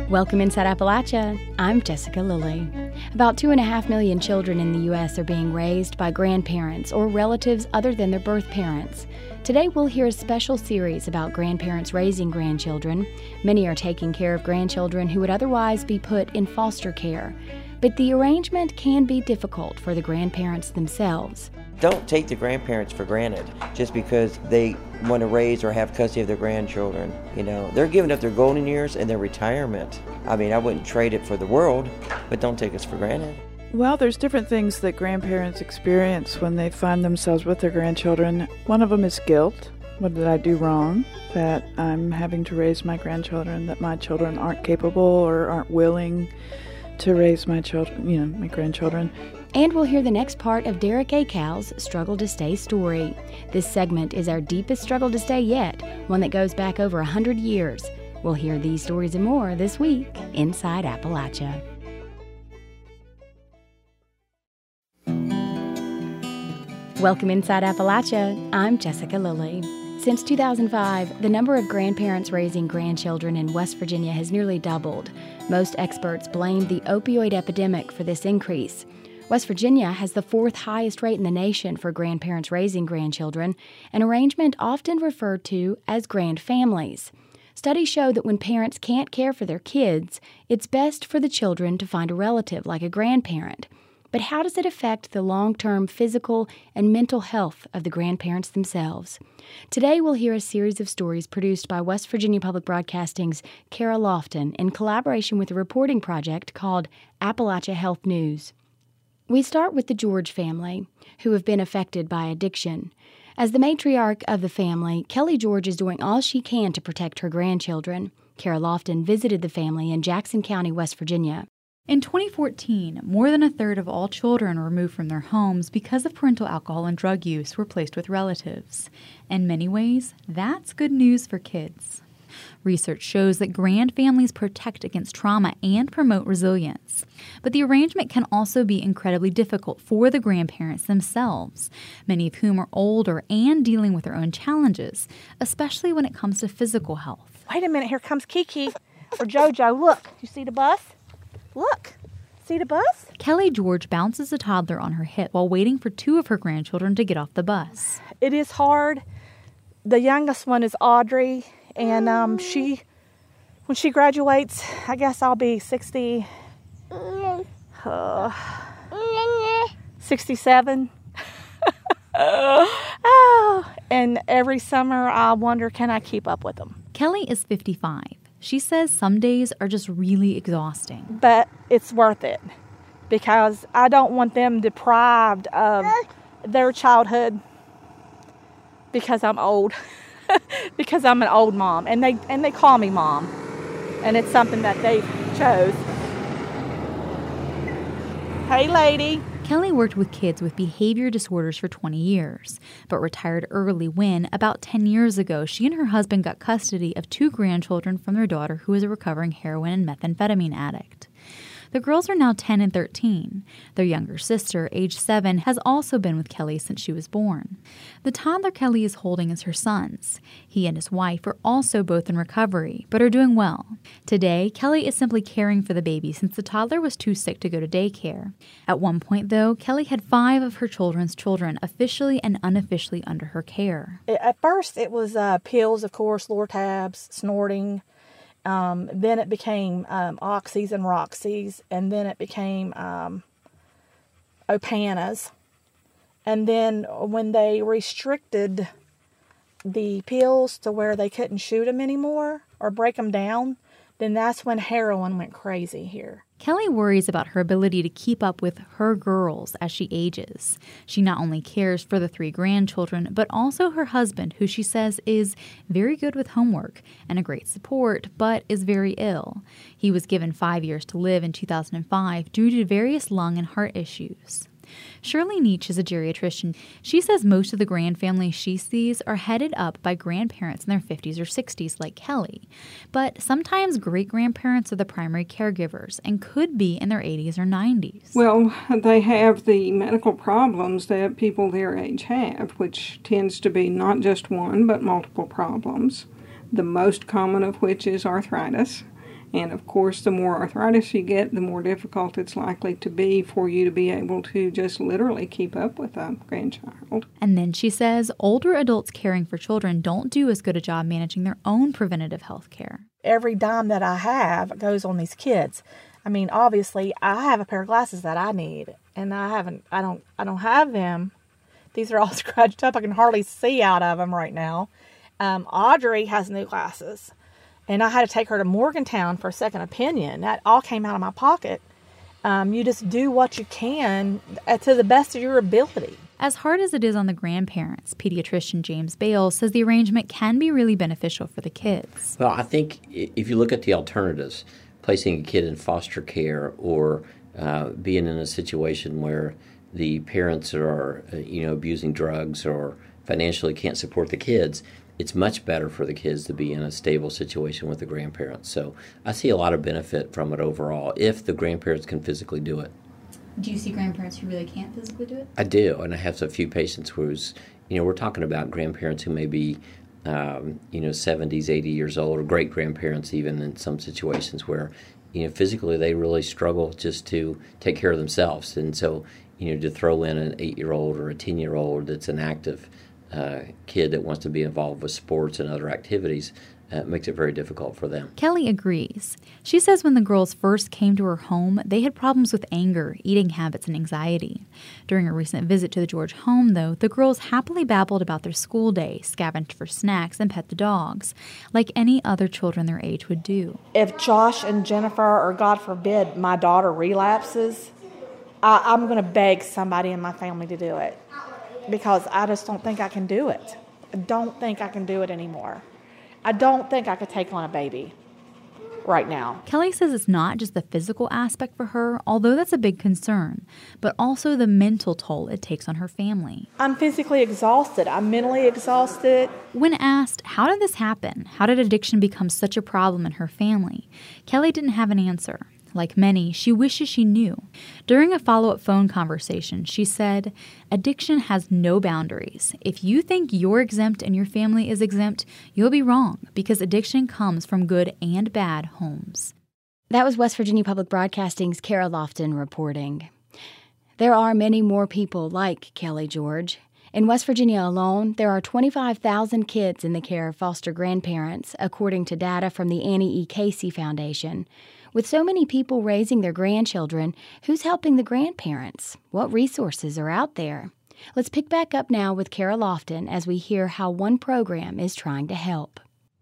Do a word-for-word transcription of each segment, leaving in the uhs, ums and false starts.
Welcome Inside Appalachia. I'm Jessica Lilly. About two and a half million children in the U S are being raised by grandparents or relatives other than their birth parents. Today we'll hear a special series about grandparents raising grandchildren. Many are taking care of grandchildren who would otherwise be put in foster care. But the arrangement can be difficult for the grandparents themselves. Don't take the grandparents for granted just because they want to raise or have custody of their grandchildren. You know, they're giving up their golden years and their retirement. I mean, I wouldn't trade it for the world, but don't take us for granted. Well, there's different things that grandparents experience when they find themselves with their grandchildren. One of them is guilt. What did I do wrong? That I'm having to raise my grandchildren, that my children aren't capable or aren't willing to raise my children, you know, my grandchildren. And we'll hear the next part of Derek Akow's Struggle to Stay story. This segment is our deepest struggle to stay yet, one that goes back over one hundred years. We'll hear these stories and more this week Inside Appalachia. Welcome Inside Appalachia. I'm Jessica Lilly. Since two thousand five, the number of grandparents raising grandchildren in West Virginia has nearly doubled. Most experts blame the opioid epidemic for this increase. West Virginia has the fourth highest rate in the nation for grandparents raising grandchildren, an arrangement often referred to as grand families. Studies show that when parents can't care for their kids, it's best for the children to find a relative like a grandparent. But how does it affect the long-term physical and mental health of the grandparents themselves? Today we'll hear a series of stories produced by West Virginia Public Broadcasting's Kara Lofton in collaboration with a reporting project called Appalachia Health News. We start with the George family, who have been affected by addiction. As the matriarch of the family, Kelly George is doing all she can to protect her grandchildren. Kara Lofton visited the family in Jackson County, West Virginia. In twenty fourteen, more than a third of all children removed from their homes because of parental alcohol and drug use were placed with relatives. In many ways, that's good news for kids. Research shows that grand families protect against trauma and promote resilience. But the arrangement can also be incredibly difficult for the grandparents themselves, many of whom are older and dealing with their own challenges, especially when it comes to physical health. Wait a minute, here comes Kiki or Jojo. Look, you see the bus? Look, see the bus? Kelly George bounces a toddler on her hip while waiting for two of her grandchildren to get off the bus. It is hard. The youngest one is Audrey. And um, she, when she graduates, I guess I'll be sixty, uh, sixty-seven. Oh, and every summer I wonder, can I keep up with them? Kelly is fifty-five. She says some days are just really exhausting. But it's worth it because I don't want them deprived of their childhood because I'm old. Because I'm an old mom, and they and they call me mom, and it's something that they chose. Hey, lady. Kelly worked with kids with behavior disorders for twenty years, but retired early when, about ten years ago, she and her husband got custody of two grandchildren from their daughter who is a recovering heroin and methamphetamine addict. The girls are now ten and thirteen. Their younger sister, age seven, has also been with Kelly since she was born. The toddler Kelly is holding is her son's. He and his wife are also both in recovery, but are doing well. Today, Kelly is simply caring for the baby since the toddler was too sick to go to daycare. At one point, though, Kelly had five of her children's children officially and unofficially under her care. At first, it was uh, pills, of course, Lortabs, snorting. Um, then it became um, Oxys and Roxys, and then it became um, Opanas. And then when they restricted the pills to where they couldn't shoot them anymore or break them down, then that's when heroin went crazy here. Kelly worries about her ability to keep up with her girls as she ages. She not only cares for the three grandchildren, but also her husband, who she says is very good with homework and a great support, but is very ill. He was given five years to live in two thousand five due to various lung and heart issues. Shirley Nietzsche is a geriatrician. She says most of the grand families she sees are headed up by grandparents in their fifties or sixties like Kelly. But sometimes great-grandparents are the primary caregivers and could be in their eighties or nineties. Well, they have the medical problems that people their age have, which tends to be not just one but multiple problems, the most common of which is arthritis. And of course, the more arthritis you get, the more difficult it's likely to be for you to be able to just literally keep up with a grandchild. And then she says older adults caring for children don't do as good a job managing their own preventative health care. Every dime that I have goes on these kids. I mean, obviously, I have a pair of glasses that I need, and I haven't. I don't. I don't have them. These are all scratched up. I can hardly see out of them right now. Um, Audrey has new glasses, and I had to take her to Morgantown for a second opinion. That all came out of my pocket. Um, you just do what you can to the best of your ability. As hard as it is on the grandparents, pediatrician James Bales says the arrangement can be really beneficial for the kids. Well, I think if you look at the alternatives, placing a kid in foster care or uh, being in a situation where the parents are, uh, you know, abusing drugs or financially can't support the kids, it's much better for the kids to be in a stable situation with the grandparents. So I see a lot of benefit from it overall if the grandparents can physically do it. Do you see grandparents who really can't physically do it? I do, and I have a few patients who's, you know, we're talking about grandparents who may be, um, you know, seventies, eighty years old, or great-grandparents even in some situations where, you know, physically they really struggle just to take care of themselves. And so, you know, to throw in an eight-year-old or a ten-year-old that's an active uh, kid that wants to be involved with sports and other activities, Uh, makes it very difficult for them. Kelly agrees. She says when the girls first came to her home, they had problems with anger, eating habits, and anxiety. During a recent visit to the George home, though, the girls happily babbled about their school day, scavenged for snacks, and pet the dogs, like any other children their age would do. If Josh and Jennifer, or God forbid, my daughter relapses, I, I'm going to beg somebody in my family to do it because I just don't think I can do it. I don't think I can do it anymore. I don't think I could take on a baby right now. Kelly says it's not just the physical aspect for her, although that's a big concern, but also the mental toll it takes on her family. I'm physically exhausted. I'm mentally exhausted. When asked, how did this happen? How did addiction become such a problem in her family? Kelly didn't have an answer. Like many, she wishes she knew. During a follow-up phone conversation, she said, addiction has no boundaries. If you think you're exempt and your family is exempt, you'll be wrong, because addiction comes from good and bad homes. That was West Virginia Public Broadcasting's Kara Lofton reporting. There are many more people like Kelly George. In West Virginia alone, there are twenty-five thousand kids in the care of foster grandparents, according to data from the Annie E. Casey Foundation. With so many people raising their grandchildren, who's helping the grandparents? What resources are out there? Let's pick back up now with Kara Lofton as we hear how one program is trying to help.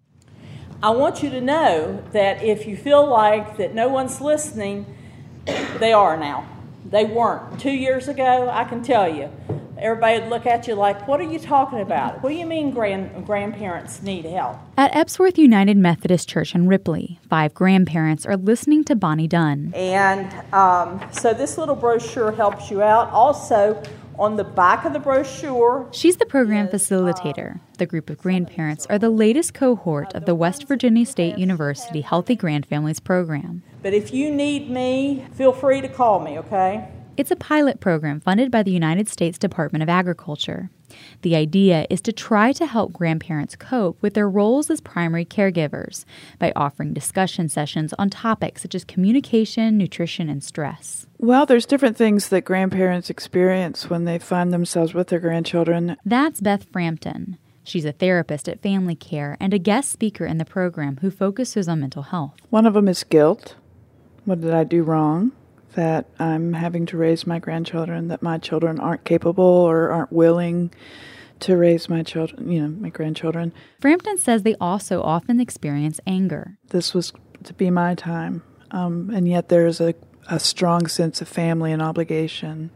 I want you to know that if you feel like that no one's listening, they are now. They weren't. Two years ago, I can tell you, everybody would look at you like, what are you talking about? What do you mean grand, grandparents need help? At Epsworth United Methodist Church in Ripley, five grandparents are listening to Bonnie Dunn. And um, so this little brochure helps you out. Also, on the back of the brochure... She's the program facilitator. The group of grandparents are the latest cohort of the West Virginia State University Healthy Grandfamilies program. But if you need me, feel free to call me, okay? It's a pilot program funded by the United States Department of Agriculture. The idea is to try to help grandparents cope with their roles as primary caregivers by offering discussion sessions on topics such as communication, nutrition, and stress. Well, there's different things that grandparents experience when they find themselves with their grandchildren. That's Beth Frampton. She's a therapist at Family Care and a guest speaker in the program who focuses on mental health. One of them is guilt. What did I do wrong? That I'm having to raise my grandchildren, that my children aren't capable or aren't willing to raise my children, you know, my grandchildren. Frampton says they also often experience anger. This was to be my time, um, and yet there's a, a strong sense of family and obligation.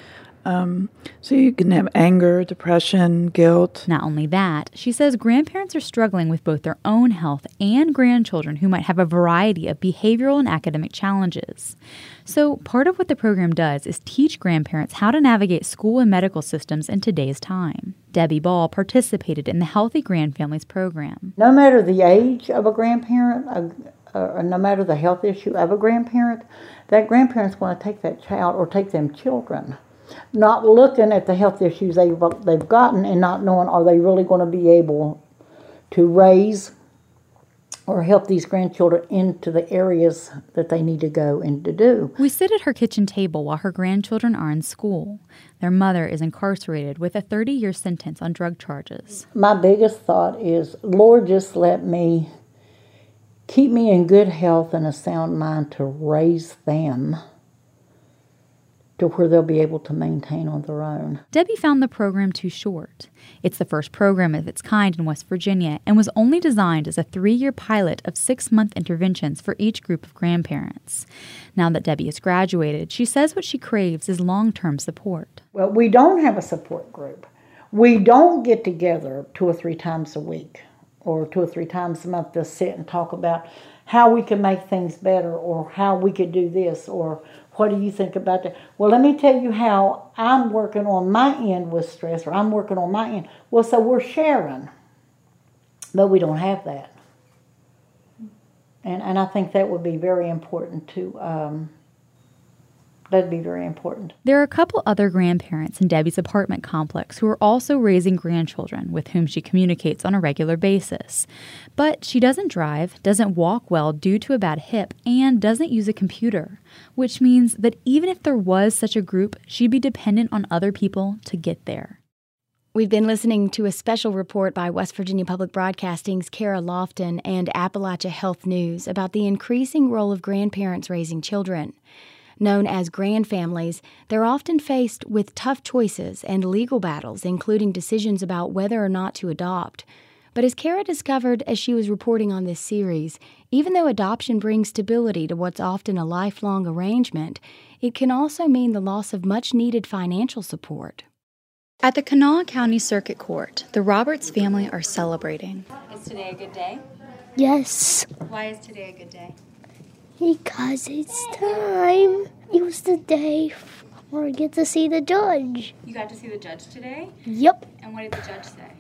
Um, so you can have anger, depression, guilt. Not only that, she says grandparents are struggling with both their own health and grandchildren who might have a variety of behavioral and academic challenges. So part of what the program does is teach grandparents how to navigate school and medical systems in today's time. Debbie Ball participated in the Healthy Grandfamilies program. No matter the age of a grandparent, uh, uh, no matter the health issue of a grandparent, that grandparents want to take that child or take them children. Not looking at the health issues they've, they've gotten and not knowing are they really going to be able to raise or help these grandchildren into the areas that they need to go and to do. We sit at her kitchen table while her grandchildren are in school. Their mother is incarcerated with a thirty-year sentence on drug charges. My biggest thought is, Lord, just let me keep me in good health and a sound mind to raise them to where they'll be able to maintain on their own. Debbie found the program too short. It's the first program of its kind in West Virginia and was only designed as a three-year pilot of six-month interventions for each group of grandparents. Now that Debbie has graduated, she says what she craves is long-term support. Well, we don't have a support group. We don't get together two or three times a week or two or three times a month to sit and talk about how we can make things better or how we could do this or what do you think about that? Well, let me tell you how I'm working on my end with stress, or I'm working on my end. Well, so we're sharing, but we don't have that. And and I think that would be very important to, um, that'd be very important. There are a couple other grandparents in Debbie's apartment complex who are also raising grandchildren with whom she communicates on a regular basis. But she doesn't drive, doesn't walk well due to a bad hip, and doesn't use a computer, which means that even if there was such a group, she'd be dependent on other people to get there. We've been listening to a special report by West Virginia Public Broadcasting's Kara Lofton and Appalachia Health News about the increasing role of grandparents raising children. Known as grandfamilies, they're often faced with tough choices and legal battles, including decisions about whether or not to adopt. But as Kara discovered as she was reporting on this series, even though adoption brings stability to what's often a lifelong arrangement, it can also mean the loss of much-needed financial support. At the Kanawha County Circuit Court, the Roberts family are celebrating. Is today a good day? Yes. Why is today a good day? Because it's time. It was the day where I get to see the judge. You got to see the judge today? Yep. And what did the judge say?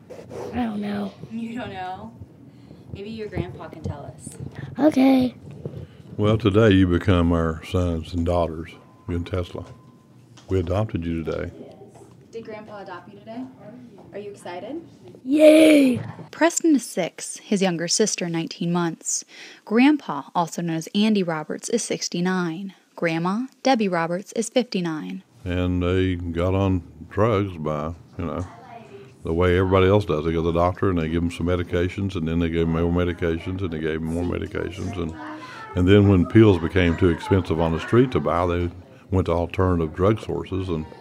I don't know. You don't know? Maybe your grandpa can tell us. Okay. Well, today you become our sons and daughters in Tesla. We adopted you today. Did Grandpa adopt you today? Are you excited? Yay! Preston is six, his younger sister nineteen months. Grandpa, also known as Andy Roberts, is sixty-nine. Grandma, Debbie Roberts, is fifty-nine. And they got on drugs by, you know, the way everybody else does. They go to the doctor and they give them some medications, and then they gave them more medications, and they gave them more medications. And, and then when pills became too expensive on the street to buy, they went to alternative drug sources, and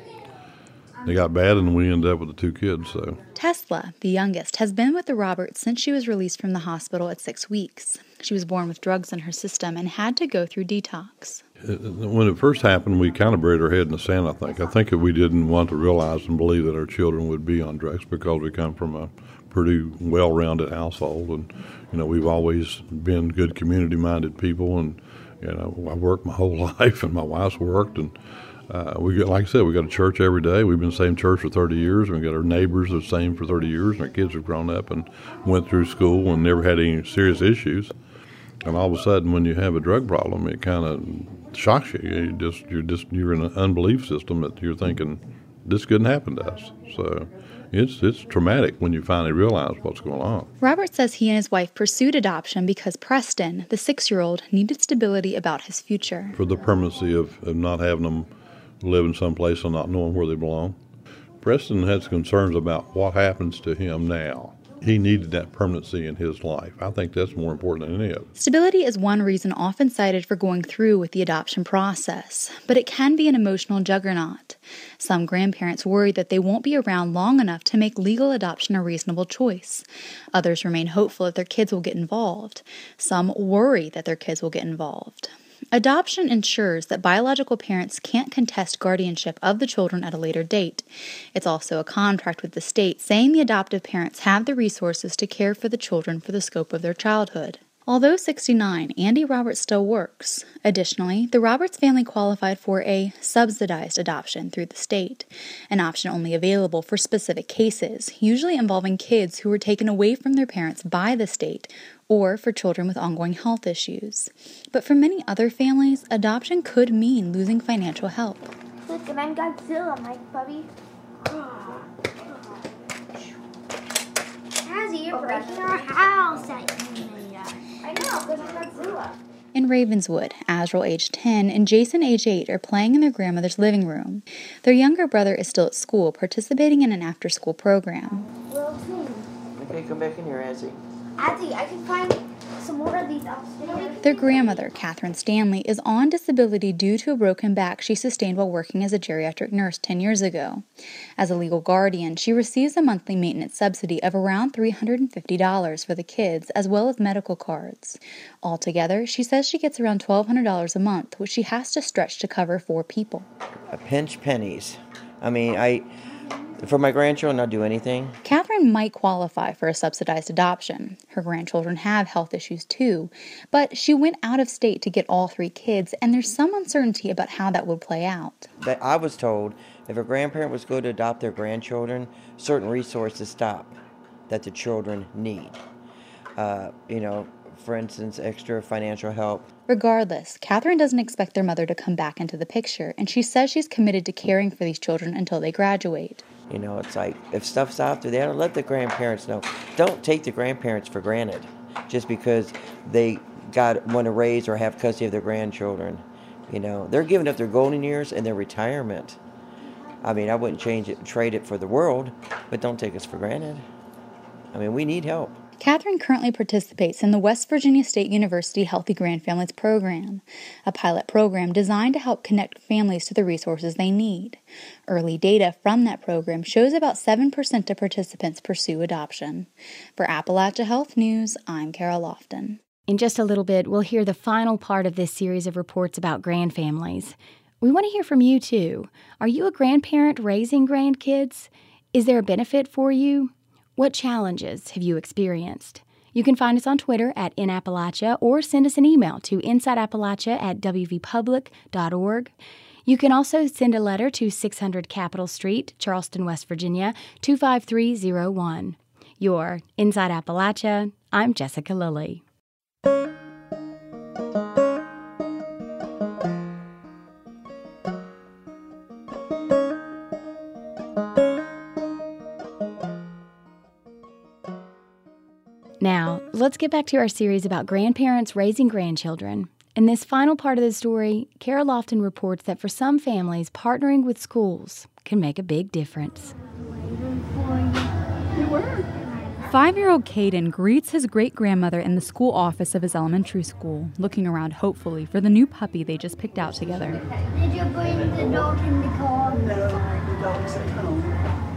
they got bad, and we ended up with the two kids. So Tesla, the youngest, has been with the Roberts since she was released from the hospital at six weeks. She was born with drugs in her system and had to go through detox. When it first happened, we kind of buried our head in the sand, I think. I think that we didn't want to realize and believe that our children would be on drugs because we come from a pretty well-rounded household. And, you know, we've always been good community-minded people. And, you know, I worked my whole life, and my wife's worked. And uh, we get, like I said, we go to church every day. We've been in the same church for thirty years. And we got our neighbors the same for thirty years. And our kids have grown up and went through school and never had any serious issues. And all of a sudden, when you have a drug problem, it kind of shocks you. You just you're just you're in an unbelief system that you're thinking this couldn't happen to us. So it's it's traumatic when you finally realize what's going on. Robert says he and his wife pursued adoption because Preston, the six-year-old, needed stability about his future. For the permanency of, of not having them live in some place and not knowing where they belong. Preston has concerns about what happens to him now. He needed that permanency in his life. I think that's more important than any of it. Stability is one reason often cited for going through with the adoption process, but it can be an emotional juggernaut. Some grandparents worry that they won't be around long enough to make legal adoption a reasonable choice. Others remain hopeful that their kids will get involved. Some worry that their kids will get involved. Adoption ensures that biological parents can't contest guardianship of the children at a later date. It's also a contract with the state saying the adoptive parents have the resources to care for the children for the scope of their childhood. Although sixty-nine, Andy Roberts still works. Additionally, the Roberts family qualified for a subsidized adoption through the state, an option only available for specific cases, usually involving kids who were taken away from their parents by the state, or for children with ongoing health issues. But for many other families, adoption could mean losing financial help. Look, and I'm Godzilla, my puppy. Azzy, you're breaking our house at you. I know, because it's Godzilla. In Ravenswood, Azrael, age ten, and Jason, age eight, are playing in their grandmother's living room. Their younger brother is still at school, participating in an after-school program. Okay, come back in here, Azzy. Azzy, I can find some more of these upstairs. Their grandmother, Catherine Stanley, is on disability due to a broken back she sustained while working as a geriatric nurse ten years ago. As a legal guardian, she receives a monthly maintenance subsidy of around three hundred fifty dollars for the kids, as well as medical cards. Altogether, she says she gets around twelve hundred dollars a month, which she has to stretch to cover four people. A pinch pennies. I mean, I... For my grandchildren, I'll do anything. Catherine might qualify for a subsidized adoption. Her grandchildren have health issues too, but she went out of state to get all three kids, and there's some uncertainty about how that would play out. But I was told if a grandparent was going to adopt their grandchildren, certain resources stop that the children need. Uh, you know, for instance, extra financial help. Regardless, Catherine doesn't expect their mother to come back into the picture, and she says she's committed to caring for these children until they graduate. You know, it's like, if stuff's out there, they ought to let the grandparents know. Don't take the grandparents for granted just because they got want to raise or have custody of their grandchildren. You know, they're giving up their golden years and their retirement. I mean, I wouldn't change it, trade it for the world, but don't take us for granted. I mean, we need help. Catherine currently participates in the West Virginia State University Healthy Grandfamilies program, a pilot program designed to help connect families to the resources they need. Early data from that program shows about seven percent of participants pursue adoption. For Appalachia Health News, I'm Kara Lofton. In just a little bit, we'll hear the final part of this series of reports about grandfamilies. We want to hear from you, too. Are you a grandparent raising grandkids? Is there a benefit for you? What challenges have you experienced? You can find us on Twitter at InAppalachia or send us an email to insideappalachia at w v public dot org. You can also send a letter to six hundred Capitol Street, Charleston, West Virginia, two five three zero one. You're Inside Appalachia. I'm Jessica Lilly. Now, let's get back to our series about grandparents raising grandchildren. In this final part of the story, Kara Lofton reports that for some families, partnering with schools can make a big difference. Five-year-old Caden greets his great-grandmother in the school office of his elementary school, looking around hopefully for the new puppy they just picked out together. Did you bring the dog in the car? No, the dog's at home.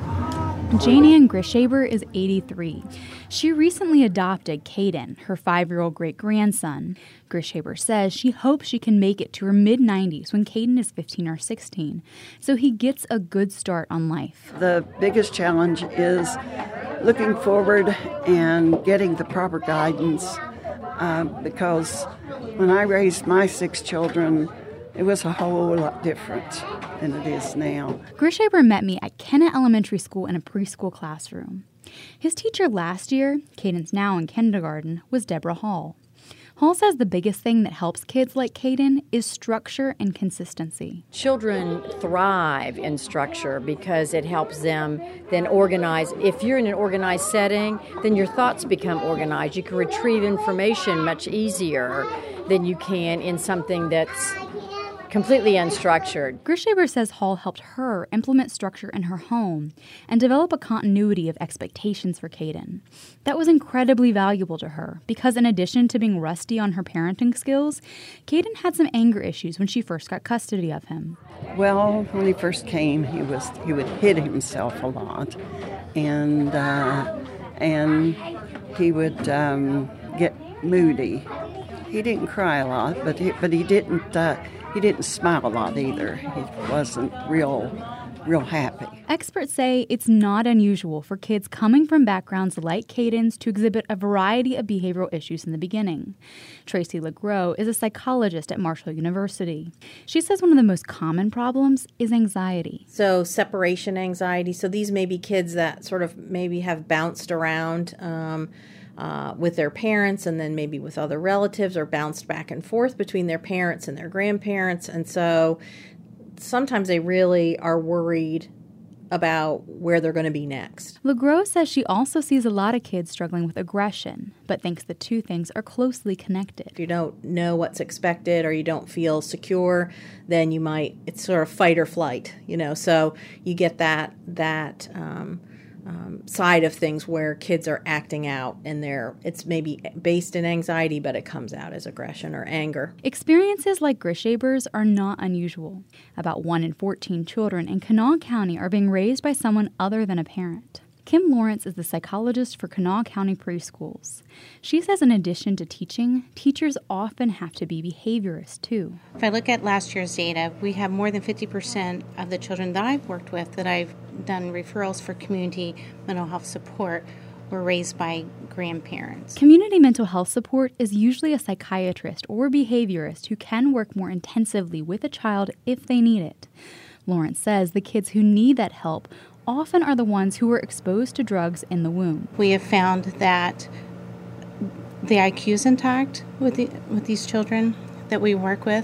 Janie Ann Grishaber is eighty-three. She recently adopted Caden, her five-year-old great-grandson. Grishaber says she hopes she can make it to her mid-nineties when Caden is fifteen or sixteen, so he gets a good start on life. The biggest challenge is looking forward and getting the proper guidance, uh, because when I raised my six children, it was a whole lot different than it is now. Grishaber met me at Kenna Elementary School in a preschool classroom. His teacher last year, Caden's now in kindergarten, was Deborah Hall. Hall says the biggest thing that helps kids like Caden is structure and consistency. Children thrive in structure because it helps them then organize. If you're in an organized setting, then your thoughts become organized. You can retrieve information much easier than you can in something that's completely unstructured. Grishaber says Hall helped her implement structure in her home and develop a continuity of expectations for Caden. That was incredibly valuable to her because in addition to being rusty on her parenting skills, Caden had some anger issues when she first got custody of him. Well, when he first came, he was he would hit himself a lot, and uh, and he would um, get moody. He didn't cry a lot, but he, but he didn't. Uh, He didn't smile a lot either. He wasn't real, real happy. Experts say it's not unusual for kids coming from backgrounds like Caden's to exhibit a variety of behavioral issues in the beginning. Tracy LeGros is a psychologist at Marshall University. She says one of the most common problems is anxiety. So separation anxiety. So these may be kids that sort of maybe have bounced around um, Uh, with their parents and then maybe with other relatives, or bounced back and forth between their parents and their grandparents. And so sometimes they really are worried about where they're going to be next. LeGros says she also sees a lot of kids struggling with aggression, but thinks the two things are closely connected. If you don't know what's expected or you don't feel secure, then you might, it's sort of fight or flight, you know, so you get that, that, um, Um, side of things where kids are acting out and they're it's maybe based in anxiety, but it comes out as aggression or anger. Experiences like Grishaber's are not unusual. About one in fourteen children in Kanawha County are being raised by someone other than a parent. Kim Lawrence is the psychologist for Kanawha County preschools. She says in addition to teaching, teachers often have to be behaviorists too. If I look at last year's data, we have more than fifty percent of the children that I've worked with, that I've done referrals for community mental health support, were raised by grandparents. Community mental health support is usually a psychiatrist or behaviorist who can work more intensively with a child if they need it. Lawrence says the kids who need that help often are the ones who were exposed to drugs in the womb. We have found that the I Q is intact with the, with these children that we work with.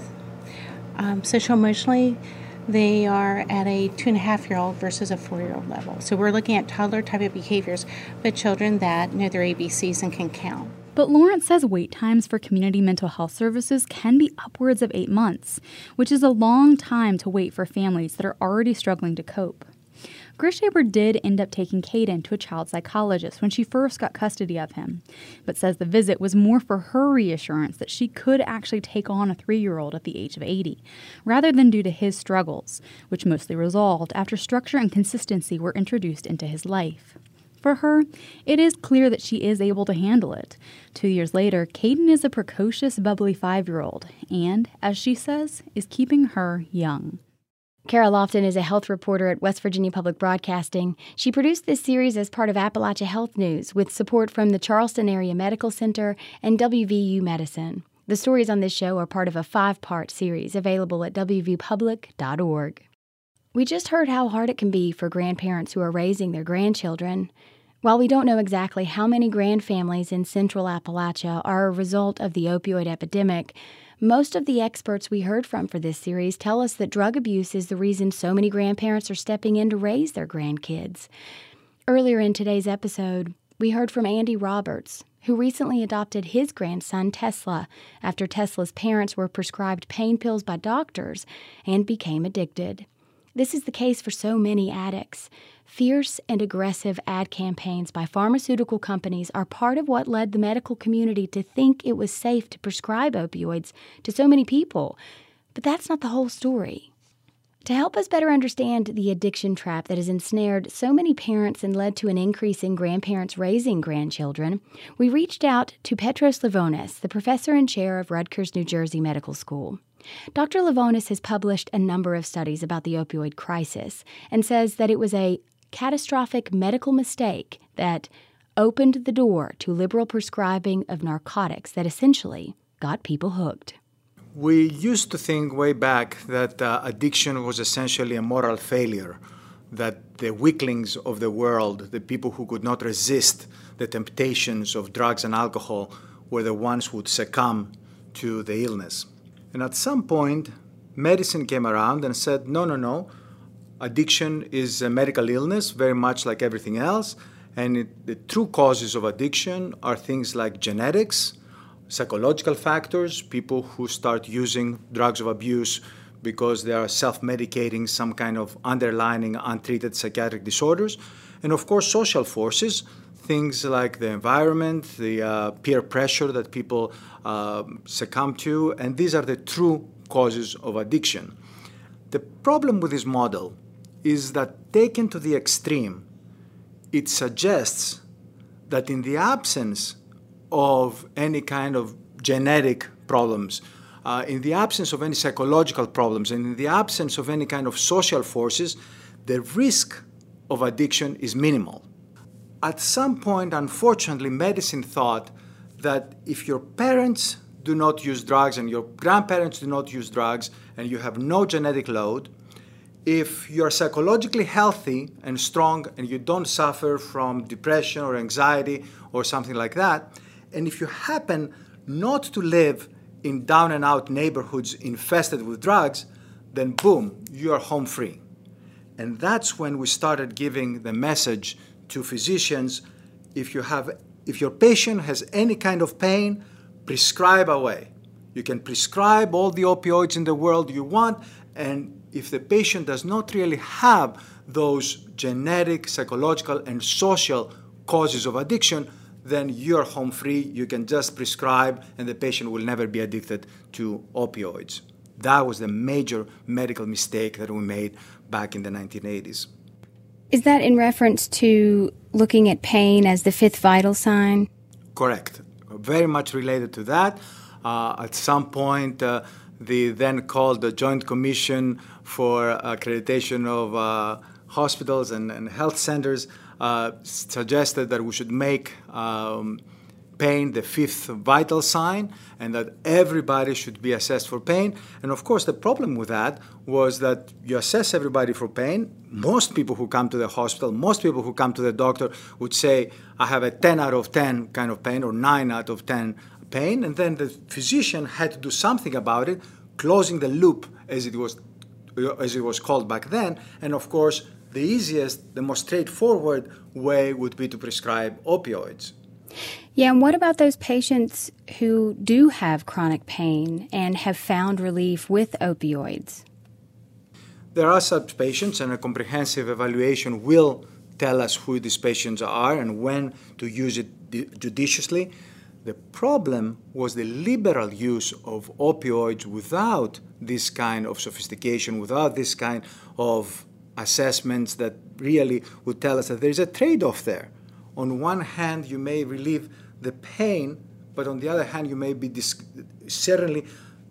Um, social emotionally, they are at a two and a half year old versus a four year old level. So we're looking at toddler type of behaviors, but children that know their A B Cs and can count. But Lawrence says wait times for community mental health services can be upwards of eight months, which is a long time to wait for families that are already struggling to cope. Grishaber did end up taking Caden to a child psychologist when she first got custody of him, but says the visit was more for her reassurance that she could actually take on a three-year-old at the age of eighty, rather than due to his struggles, which mostly resolved after structure and consistency were introduced into his life. For her, it is clear that she is able to handle it. Two years later, Caden is a precocious, bubbly five-year-old, and, as she says, is keeping her young. Kara Lofton is a health reporter at West Virginia Public Broadcasting. She produced this series as part of Appalachia Health News with support from the Charleston Area Medical Center and W V U Medicine. The stories on this show are part of a five-part series available at w v public dot org. We just heard how hard it can be for grandparents who are raising their grandchildren. While we don't know exactly how many grandfamilies in central Appalachia are a result of the opioid epidemic, most of the experts we heard from for this series tell us that drug abuse is the reason so many grandparents are stepping in to raise their grandkids. Earlier in today's episode, we heard from Andy Roberts, who recently adopted his grandson Tesla after Tesla's parents were prescribed pain pills by doctors and became addicted. This is the case for so many addicts. Fierce and aggressive ad campaigns by pharmaceutical companies are part of what led the medical community to think it was safe to prescribe opioids to so many people. But that's not the whole story. To help us better understand the addiction trap that has ensnared so many parents and led to an increase in grandparents raising grandchildren, we reached out to Petros Livonis, the professor and chair of Rutgers, New Jersey Medical School. Doctor Livonis has published a number of studies about the opioid crisis and says that it was a catastrophic medical mistake that opened the door to liberal prescribing of narcotics that essentially got people hooked. We used to think way back that uh, addiction was essentially a moral failure, that the weaklings of the world, the people who could not resist the temptations of drugs and alcohol, were the ones who would succumb to the illness. And at some point, medicine came around and said, no, no, no, addiction is a medical illness, very much like everything else, and it, the true causes of addiction are things like genetics, psychological factors, people who start using drugs of abuse because they are self-medicating some kind of underlying untreated psychiatric disorders, and of course social forces, things like the environment, the uh, peer pressure that people uh, succumb to, and these are the true causes of addiction. The problem with this model is that taken to the extreme, it suggests that in the absence of any kind of genetic problems, uh, in the absence of any psychological problems, and in the absence of any kind of social forces, the risk of addiction is minimal. At some point, unfortunately, medicine thought that if your parents do not use drugs and your grandparents do not use drugs and you have no genetic load, if you're psychologically healthy and strong and you don't suffer from depression or anxiety or something like that, and if you happen not to live in down and out neighborhoods infested with drugs, then boom, you are home free. And that's when we started giving the message to physicians, if you have, if your patient has any kind of pain, prescribe away. You can prescribe all the opioids in the world you want, and if the patient does not really have those genetic, psychological, and social causes of addiction, then you're home free. You can just prescribe, and the patient will never be addicted to opioids. That was the major medical mistake that we made back in the nineteen eighties. Is that in reference to looking at pain as the fifth vital sign? Correct. Very much related to that. Uh, at some point, uh, the then called the Joint Commission for Accreditation of uh, Hospitals and, and Health Centers uh, suggested that we should make um, pain the fifth vital sign, and that everybody should be assessed for pain. And of course, the problem with that was that you assess everybody for pain. Most people who come to the hospital, most people who come to the doctor would say, I have a ten out of ten kind of pain or nine out of ten pain. And then the physician had to do something about it, closing the loop, as it was, as it was called back then. And of course, the easiest, the most straightforward way would be to prescribe opioids. Yeah, and what about those patients who do have chronic pain and have found relief with opioids? There are such patients, and a comprehensive evaluation will tell us who these patients are and when to use it judiciously. The problem was the liberal use of opioids without this kind of sophistication, without this kind of assessments that really would tell us that there's a trade-off there. On one hand, you may relieve the pain, but on the other hand, you may be dis- certainly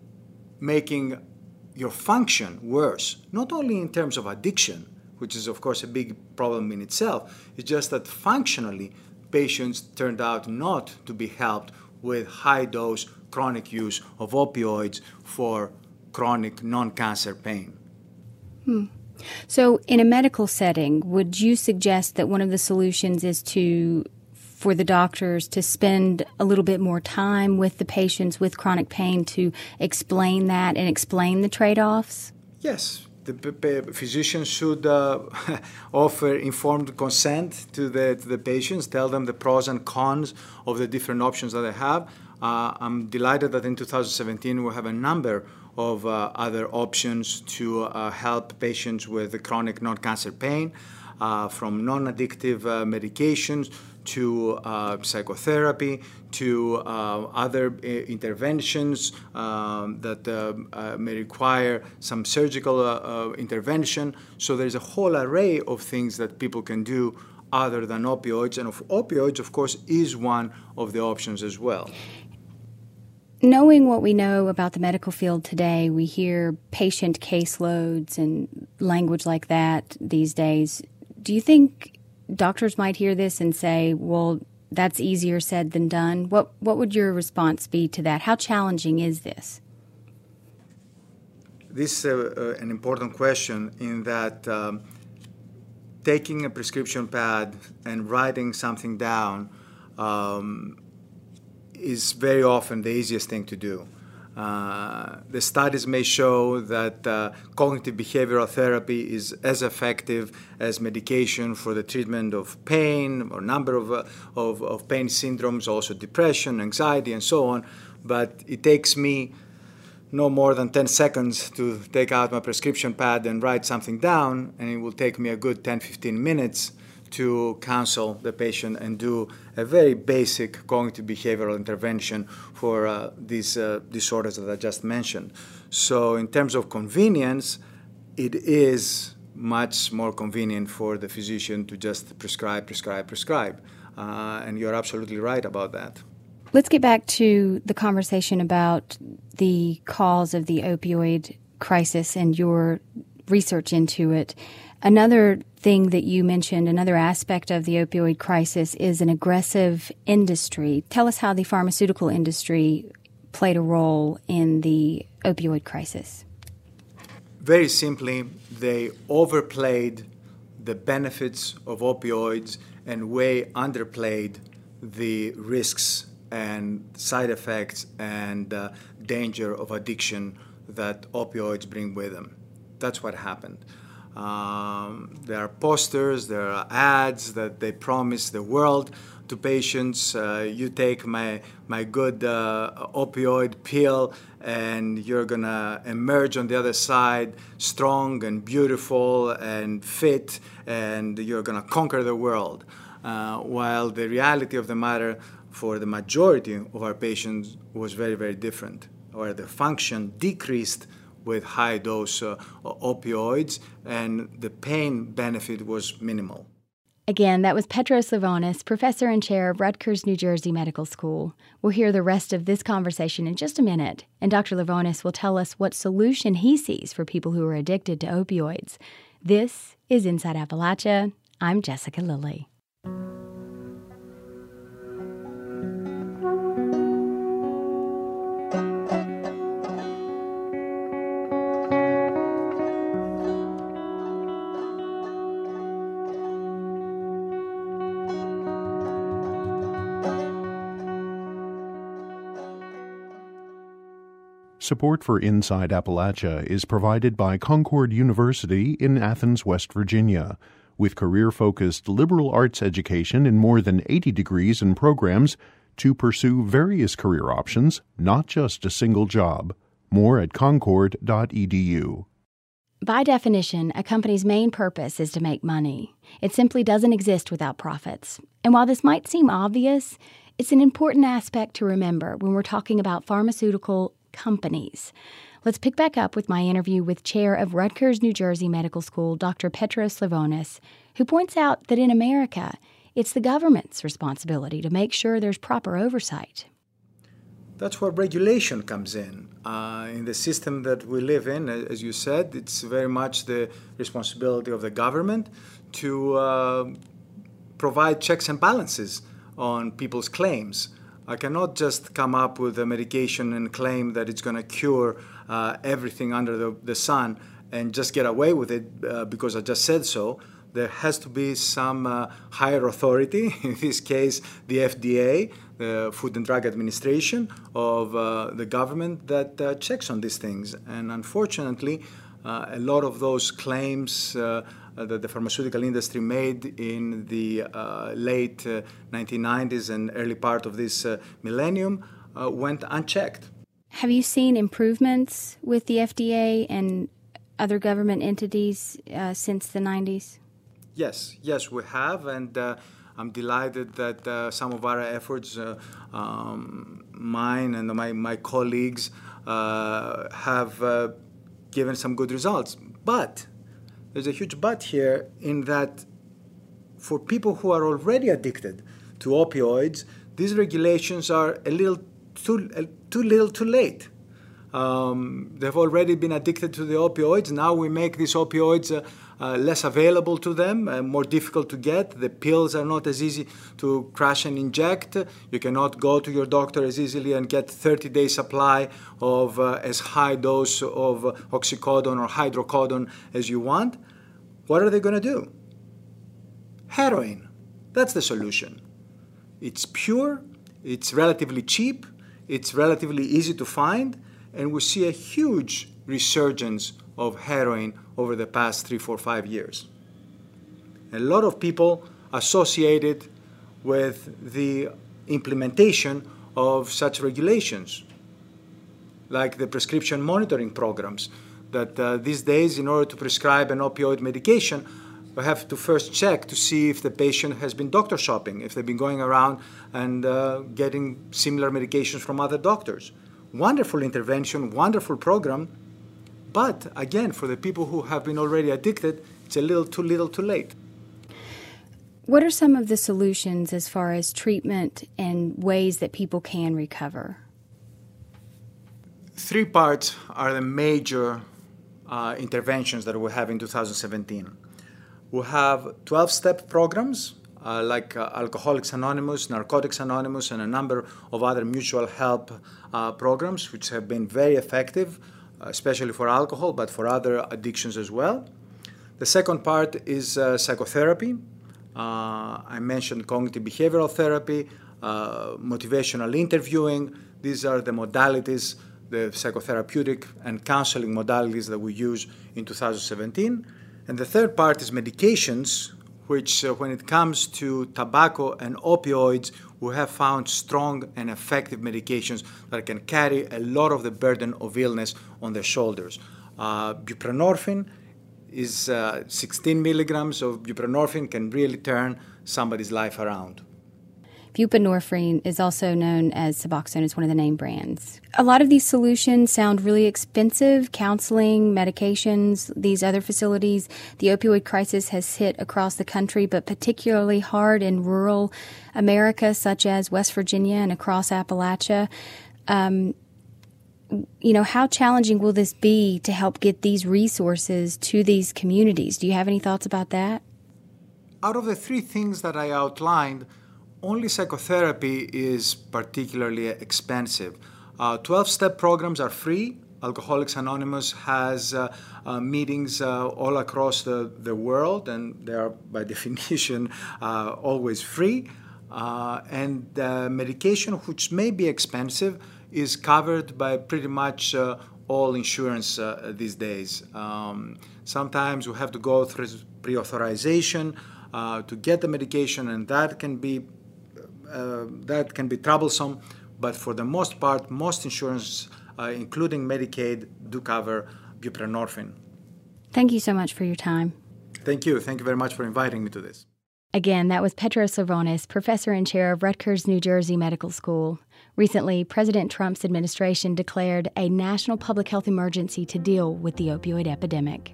making your function worse, not only in terms of addiction, which is, of course, a big problem in itself. It's just that functionally, patients turned out not to be helped with high-dose chronic use of opioids for chronic non-cancer pain. Hmm. So in a medical setting, would you suggest that one of the solutions is to, for the doctors to spend a little bit more time with the patients with chronic pain to explain that and explain the trade-offs? Yes. The p- p- physician should uh, offer informed consent to the, to the patients, tell them the pros and cons of the different options that they have. Uh, I'm delighted that in two thousand seventeen we have a number of uh, other options to uh, help patients with chronic non-cancer pain, uh, from non-addictive uh, medications to uh, psychotherapy, to uh, other uh, interventions um, that uh, uh, may require some surgical uh, uh, intervention. So there's a whole array of things that people can do other than opioids, and of opioids, of course, is one of the options as well. Knowing what we know about the medical field today, we hear patient caseloads and language like that these days. Do you think doctors might hear this and say, well, that's easier said than done? What what would your response be to that? How challenging is this? This is uh, uh, an important question in that um, taking a prescription pad and writing something down um, is very often the easiest thing to do. Uh, the studies may show that uh, cognitive behavioral therapy is as effective as medication for the treatment of pain or number of, uh, of, of pain syndromes, also depression, anxiety, and so on. But it takes me no more than ten seconds to take out my prescription pad and write something down, and it will take me a good ten to fifteen minutes to counsel the patient and do a very basic cognitive behavioral intervention for uh, these uh, disorders that I just mentioned. So in terms of convenience, it is much more convenient for the physician to just prescribe, prescribe, prescribe. Uh, and you're absolutely right about that. Let's get back to the conversation about the cause of the opioid crisis and your research into it. Another thing that you mentioned, another aspect of the opioid crisis, is an aggressive industry. Tell us how the pharmaceutical industry played a role in the opioid crisis. Very simply, they overplayed the benefits of opioids and way underplayed the risks and side effects and uh, danger of addiction that opioids bring with them. That's what happened. Um, there are posters, there are ads that they promise the world to patients. Uh, you take my, my good uh, opioid pill and you're going to emerge on the other side strong and beautiful and fit, and you're going to conquer the world. Uh, while the reality of the matter for the majority of our patients was very, very different, where the function decreased with high-dose uh, opioids, and the pain benefit was minimal. Again, that was Petros Livonis, professor and chair of Rutgers, New Jersey Medical School. We'll hear the rest of this conversation in just a minute, and Doctor Livonis will tell us what solution he sees for people who are addicted to opioids. This is Inside Appalachia. I'm Jessica Lilly. Support for Inside Appalachia is provided by Concord University in Athens, West Virginia. With career-focused liberal arts education in more than eighty degrees and programs to pursue various career options, not just a single job. More at concord dot e d u. By definition, a company's main purpose is to make money. It simply doesn't exist without profits. And while this might seem obvious, it's an important aspect to remember when we're talking about pharmaceutical companies. Let's pick back up with my interview with chair of Rutgers, New Jersey Medical School, Doctor Petros Livonis, who points out that in America, it's the government's responsibility to make sure there's proper oversight. That's where regulation comes in. Uh, in the system that we live in, as you said, it's very much the responsibility of the government to uh, provide checks and balances on people's claims. I cannot just come up with a medication and claim that it's going to cure uh, everything under the, the sun and just get away with it uh, because I just said so. There has to be some uh, higher authority, in this case the F D A, the Food and Drug Administration of uh, the government, that uh, checks on these things. And unfortunately, uh, a lot of those claims uh, that the pharmaceutical industry made in the uh, late uh, nineteen nineties and early part of this uh, millennium uh, went unchecked. Have you seen improvements with the F D A and other government entities uh, since the nineties? Yes, yes, we have, and uh, I'm delighted that uh, some of our efforts, uh, um, mine and my, my colleagues, uh, have uh, given some good results. But there's a huge but here in that for people who are already addicted to opioids, these regulations are a little too, uh, too little too late. Um, they've already been addicted to the opioids. Now we make these opioids uh, uh, less available to them, uh, more difficult to get. The pills are not as easy to crush and inject. You cannot go to your doctor as easily and get thirty-day supply of uh, as high dose of oxycodone or hydrocodone as you want. What are they going to do? Heroin. That's the solution. It's pure, it's relatively cheap, it's relatively easy to find, and we see a huge resurgence of heroin over the past three, four, five years. A lot of people associate it with the implementation of such regulations, like the prescription monitoring programs, that uh, these days, in order to prescribe an opioid medication, we have to first check to see if the patient has been doctor shopping, if they've been going around and uh, getting similar medications from other doctors. Wonderful intervention, wonderful program, but again, for the people who have been already addicted, it's a little too little too late. What are some of the solutions as far as treatment and ways that people can recover? Three parts are the major uh, interventions that we have in two thousand seventeen. We have twelve-step programs uh, like uh, Alcoholics Anonymous, Narcotics Anonymous, and a number of other mutual help uh, programs, which have been very effective, especially for alcohol, but for other addictions as well. The second part is uh, psychotherapy. Uh, I mentioned cognitive behavioral therapy, uh, motivational interviewing. These are the modalities, the psychotherapeutic and counseling modalities that we use in two thousand seventeen. And the third part is medications, which uh, when it comes to tobacco and opioids, we have found strong and effective medications that can carry a lot of the burden of illness on their shoulders. Uh, buprenorphine is uh, sixteen milligrams of buprenorphine can really turn somebody's life around. Buprenorphine is also known as Suboxone, is one of the name brands. A lot of these solutions sound really expensive. Counseling, medications, these other facilities. The opioid crisis has hit across the country, but particularly hard in rural America, such as West Virginia and across Appalachia. Um, you know, how challenging will this be to help get these resources to these communities? Do you have any thoughts about that? Out of the three things that I outlined, only psychotherapy is particularly expensive. Uh, twelve-step programs are free. Alcoholics Anonymous has uh, uh, meetings uh, all across the, the world, and they are, by definition, uh, always free. Uh, and uh, medication, which may be expensive, is covered by pretty much uh, all insurance uh, these days. Um, sometimes we have to go through pre-authorization uh, to get the medication, and that can be Uh, that can be troublesome, but for the most part, most insurance, uh, including Medicaid, do cover buprenorphine. Thank you so much for your time. Thank you. Thank you very much for inviting me to this. Again, that was Petros Livonis, professor and chair of Rutgers, New Jersey Medical School. Recently, President Trump's administration declared a national public health emergency to deal with the opioid epidemic.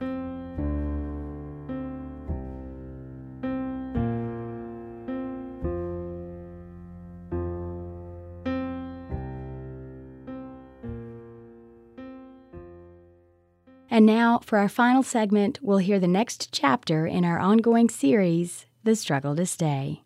And now, for our final segment, we'll hear the next chapter in our ongoing series, The Struggle to Stay.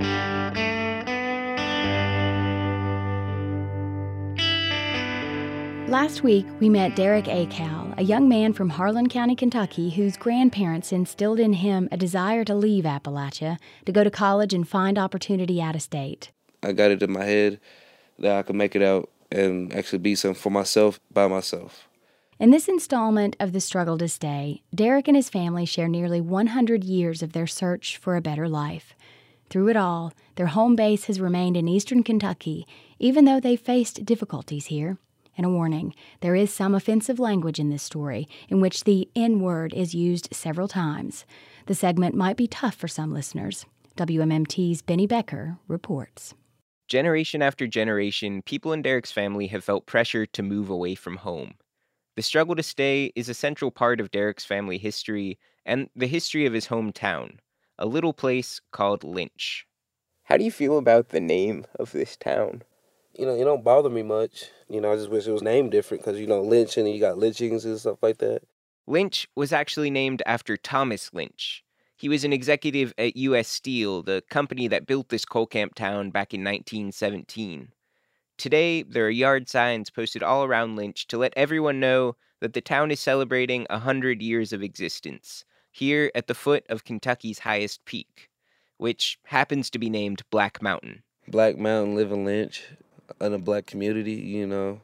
Last week, we met Derek Akal, a young man from Harlan County, Kentucky, whose grandparents instilled in him a desire to leave Appalachia, to go to college and find opportunity out of state. I got it in my head that I could make it out and actually be something for myself by myself. In this installment of The Struggle to Stay, Derek and his family share nearly one hundred years of their search for a better life. Through it all, their home base has remained in eastern Kentucky, even though they've faced difficulties here. And a warning, there is some offensive language in this story, in which the N-word is used several times. The segment might be tough for some listeners. W M M T's Benny Becker reports. Generation after generation, people in Derek's family have felt pressure to move away from home. The struggle to stay is a central part of Derek's family history and the history of his hometown, a little place called Lynch. How do you feel about the name of this town? You know, it don't bother me much. You know, I just wish it was named different because, you know, Lynch and you got lynchings and stuff like that. Lynch was actually named after Thomas Lynch. He was an executive at U S Steel, the company that built this coal camp town back in nineteen seventeen. Today, there are yard signs posted all around Lynch to let everyone know that the town is celebrating one hundred years of existence, here at the foot of Kentucky's highest peak, which happens to be named Black Mountain. Black Mountain, live in Lynch, in a black community, you know.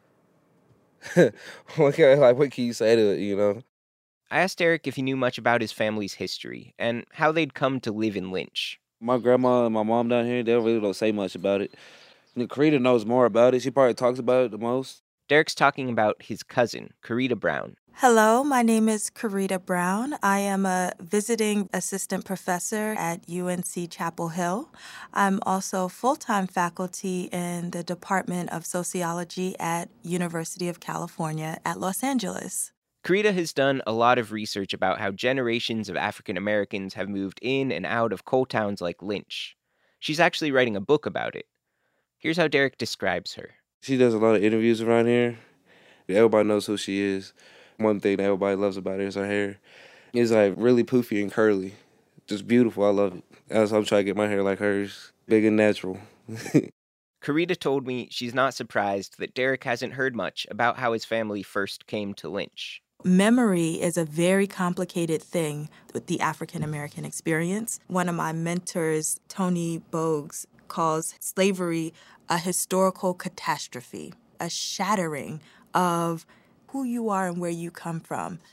what can, like, what can you say to it, you know? I asked Derek if he knew much about his family's history and how they'd come to live in Lynch. My grandma and my mom down here, they really don't say much about it. Karita knows more about it. She probably talks about it the most. Derek's talking about his cousin, Karita Brown. Hello, my name is Karita Brown. I am a visiting assistant professor at U N C Chapel Hill. I'm also full-time faculty in the Department of Sociology at University of California at Los Angeles. Karita has done a lot of research about how generations of African Americans have moved in and out of coal towns like Lynch. She's actually writing a book about it. Here's how Derek describes her. She does a lot of interviews around here. Everybody knows who she is. One thing that everybody loves about her is her hair. It's like really poofy and curly. Just beautiful. I love it. That's why I'm trying to get my hair like hers. Big and natural. Karita told me she's not surprised that Derek hasn't heard much about how his family first came to Lynch. Memory is a very complicated thing with the African American experience. One of my mentors, Tony Bogues, calls slavery a historical catastrophe, a shattering of who you are and where you come from.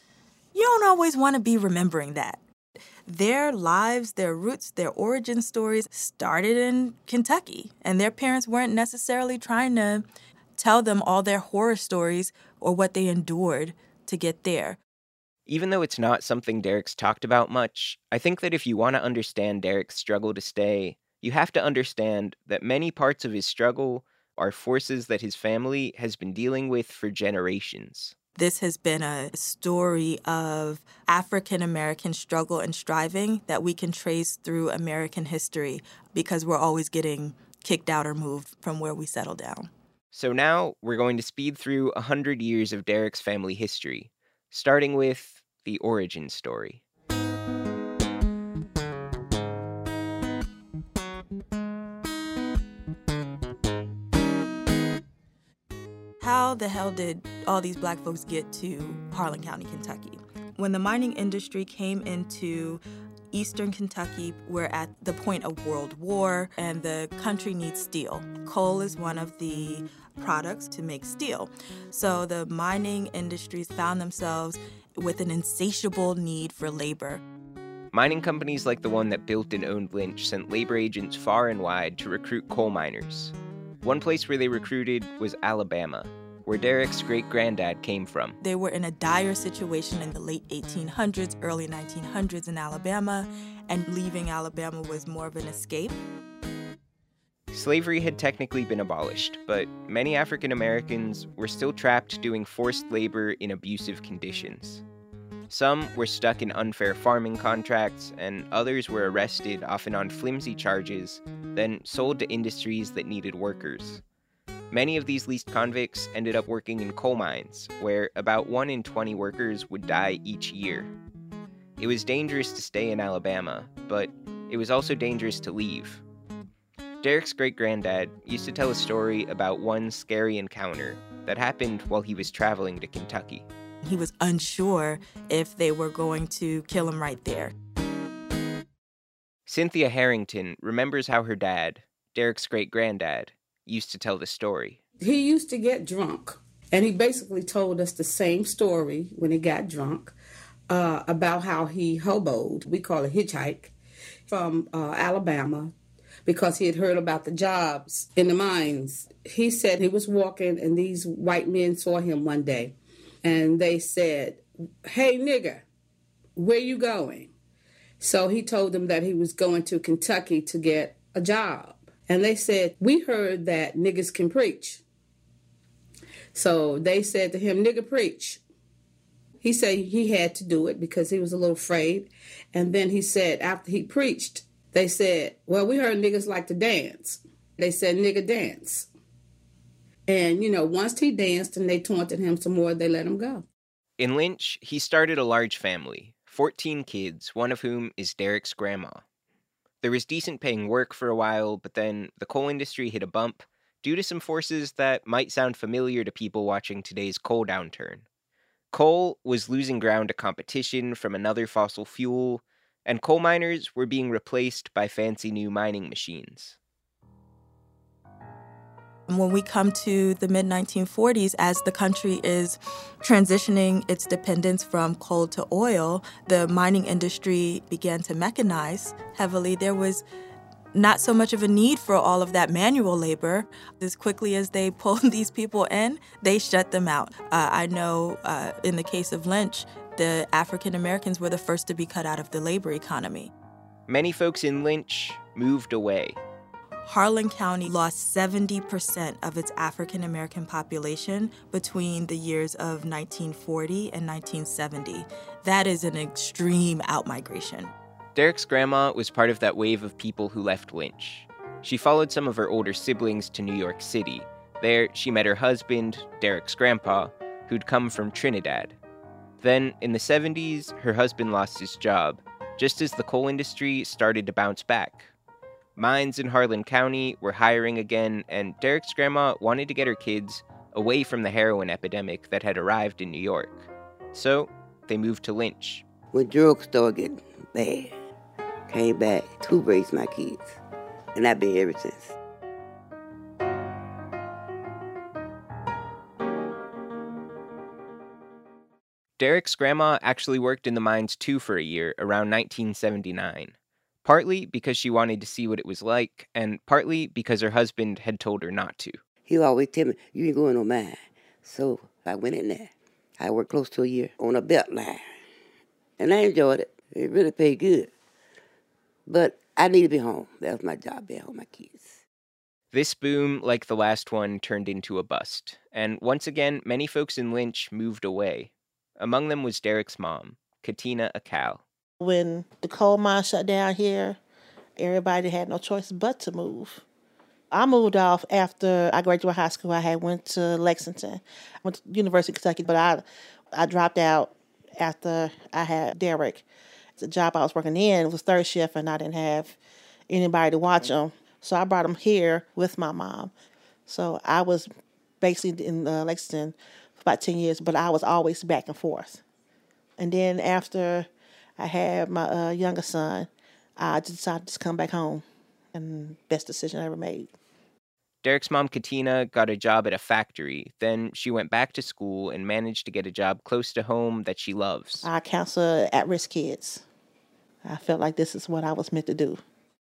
you don't always want to be remembering that. Their lives, their roots, their origin stories started in Kentucky, and their parents weren't necessarily trying to tell them all their horror stories or what they endured to get there. Even though it's not something Derek's talked about much, I think that if you want to understand Derek's struggle to stay, you have to understand that many parts of his struggle are forces that his family has been dealing with for generations. This has been a story of African American struggle and striving that we can trace through American history because we're always getting kicked out or moved from where we settle down. So now we're going to speed through one hundred years of Derek's family history, starting with the origin story. How the hell did all these black folks get to Harlan County, Kentucky? When the mining industry came into eastern Kentucky, we're at the point of World War, and the country needs steel. Coal is one of the products to make steel. So the mining industries found themselves with an insatiable need for labor. Mining companies like the one that built and owned Lynch sent labor agents far and wide to recruit coal miners. One place where they recruited was Alabama, where Derek's great-granddad came from. They were in a dire situation in the late eighteen hundreds, early nineteen hundreds in Alabama, and leaving Alabama was more of an escape. Slavery had technically been abolished, but many African Americans were still trapped doing forced labor in abusive conditions. Some were stuck in unfair farming contracts, and others were arrested, often on flimsy charges, then sold to industries that needed workers. Many of these leased convicts ended up working in coal mines, where about one in twenty workers would die each year. It was dangerous to stay in Alabama, but it was also dangerous to leave. Derek's great-granddad used to tell a story about one scary encounter that happened while he was traveling to Kentucky. He was unsure if they were going to kill him right there. Cynthia Harrington remembers how her dad, Derek's great-granddad, used to tell the story. He used to get drunk, and he basically told us the same story when he got drunk uh, about how he hoboed, we call it hitchhike, from uh, Alabama because he had heard about the jobs in the mines. He said he was walking, and these white men saw him one day, and they said, "Hey, nigger, where you going?" So he told them that he was going to Kentucky to get a job. And they said, "We heard that niggas can preach." So they said to him, "Nigga, preach." He said he had to do it because he was a little afraid. And then he said after he preached, they said, "Well, we heard niggas like to dance." They said, "Nigga, dance." And, you know, once he danced and they taunted him some more, they let him go. In Lynch, he started a large family, fourteen kids, one of whom is Derek's grandma. There was decent paying work for a while, but then the coal industry hit a bump due to some forces that might sound familiar to people watching today's coal downturn. Coal was losing ground to competition from another fossil fuel, and coal miners were being replaced by fancy new mining machines. When we come to the mid nineteen forties, as the country is transitioning its dependence from coal to oil, the mining industry began to mechanize heavily. There was not so much of a need for all of that manual labor. As quickly as they pulled these people in, they shut them out. Uh, I know uh, in the case of Lynch, the African Americans were the first to be cut out of the labor economy. Many folks in Lynch moved away. Harlan County lost seventy percent of its African American population between the years of nineteen forty and nineteen seventy. That is an extreme outmigration. Derek's grandma was part of that wave of people who left Lynch. She followed some of her older siblings to New York City. There, she met her husband, Derek's grandpa, who'd come from Trinidad. Then, in the seventies, her husband lost his job, just as the coal industry started to bounce back. Mines in Harlan County were hiring again, and Derek's grandma wanted to get her kids away from the heroin epidemic that had arrived in New York. So, they moved to Lynch. When drugs started getting bad, came back to raise my kids, and I've been here ever since. Derek's grandma actually worked in the mines too for a year around nineteen seventy-nine, partly because she wanted to see what it was like, and partly because her husband had told her not to. He always tell me, you ain't going no mine. So I went in there. I worked close to a year on a belt line. And I enjoyed it. It really paid good. But I need to be home. That was my job, being home with my kids. This boom, like the last one, turned into a bust. And once again, many folks in Lynch moved away. Among them was Derek's mom, Katina Akal. When the coal mine shut down here, everybody had no choice but to move. I moved off after I graduated high school. I had went to Lexington. I went to University of Kentucky, but I I dropped out after I had Derek. The job I was working in was third shift, and I didn't have anybody to watch him. So I brought him here with my mom. So I was basically in uh, Lexington for about ten years, but I was always back and forth. And then after I had my uh, younger son, I just decided to come back home. And best decision I ever made. Derek's mom, Katina, got a job at a factory. Then she went back to school and managed to get a job close to home that she loves. I counsel at-risk kids. I felt like this is what I was meant to do.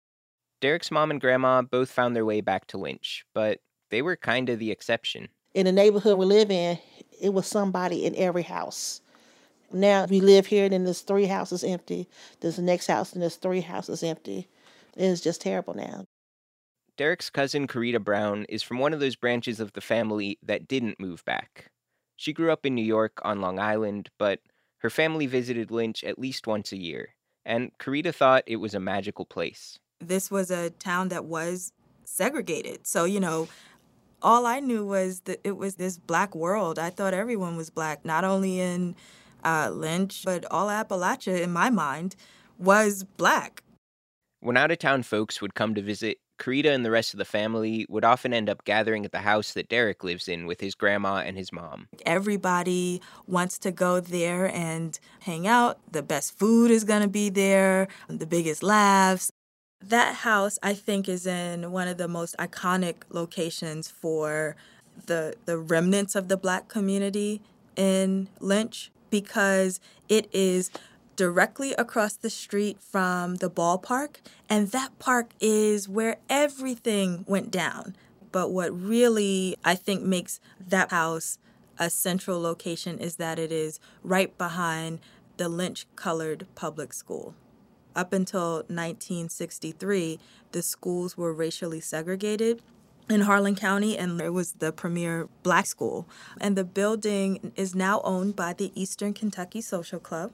Derek's mom and grandma both found their way back to Lynch, but they were kind of the exception. In the neighborhood we live in, it was somebody in every house. Now we live here, then there's three houses empty. There's the next house, and there's three houses empty. It's just terrible now. Derek's cousin, Karita Brown, is from one of those branches of the family that didn't move back. She grew up in New York on Long Island, but her family visited Lynch at least once a year, and Karita thought it was a magical place. This was a town that was segregated. So, you know, all I knew was that it was this black world. I thought everyone was black, not only in uh, Lynch, but all Appalachia, in my mind, was black. When out-of-town folks would come to visit, Karita and the rest of the family would often end up gathering at the house that Derek lives in with his grandma and his mom. Everybody wants to go there and hang out. The best food is going to be there, the biggest laughs. That house, I think, is in one of the most iconic locations for the the remnants of the black community in Lynch, because it is directly across the street from the ballpark, and that park is where everything went down. But what really, I think, makes that house a central location is that it is right behind the Lynch-colored public school. Up until nineteen sixty-three, the schools were racially segregated in Harlan County, and it was the premier black school. And the building is now owned by the Eastern Kentucky Social Club.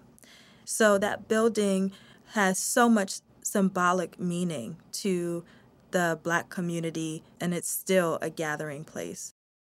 So that building has so much symbolic meaning to the black community, and it's still a gathering place.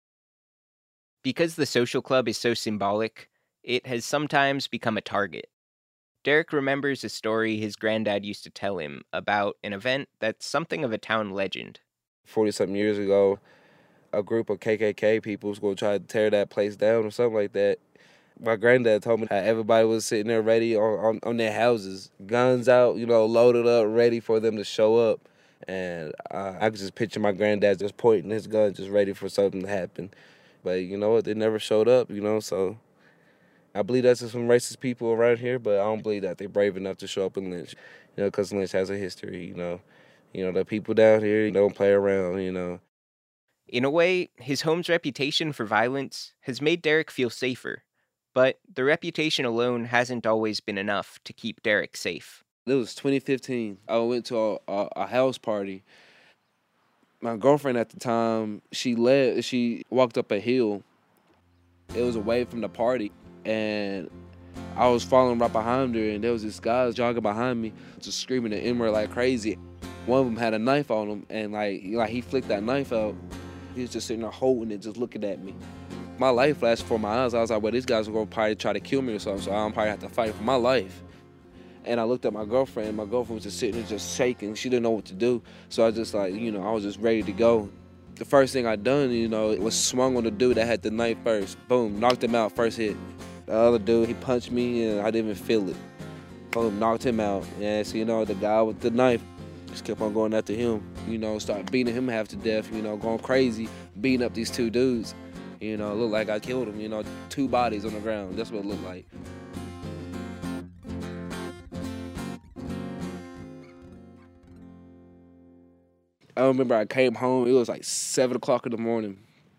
Because the social club is so symbolic, it has sometimes become a target. Derek remembers a story his granddad used to tell him about an event that's something of a town legend. forty-something years ago, a group of K K K people was going to try to tear that place down or something like that. My granddad told me how everybody was sitting there ready on, on, on their houses, guns out, you know, loaded up, ready for them to show up. And uh, I could just picture my granddad just pointing his gun, just ready for something to happen. But you know what? They never showed up, you know, so I believe that's just some racist people around here, but I don't believe that they're brave enough to show up in Lynch, you know, because Lynch has a history, you know. You know, the people down here don't play around, you know. In a way, his home's reputation for violence has made Derek feel safer. But the reputation alone hasn't always been enough to keep Derek safe. It was twenty fifteen. I went to a, a, a house party. My girlfriend at the time, she led, she walked up a hill. It was away from the party. And I was following right behind her, and there was this guy jogging behind me, just screaming the N-word like crazy. One of them had a knife on him, and like, like he flicked that knife out. He was just sitting there holding it, just looking at me. My life flashed before my eyes. I was like, well, these guys are going to probably try to kill me or something, so I'm probably have to fight for my life. And I looked at my girlfriend, and my girlfriend was just sitting there just shaking. She didn't know what to do. So I just like, you know, I was just ready to go. The first thing I done, you know, it was swung on the dude that had the knife first. Boom, knocked him out, first hit. The other dude, he punched me, and I didn't even feel it. Boom, knocked him out. And so, you know, the guy with the knife just kept on going after him. You know, started beating him half to death, you know, going crazy, beating up these two dudes. You know, it looked like I killed him, you know, two bodies on the ground. That's what it looked like. I remember I came home, it was like seven o'clock in the morning.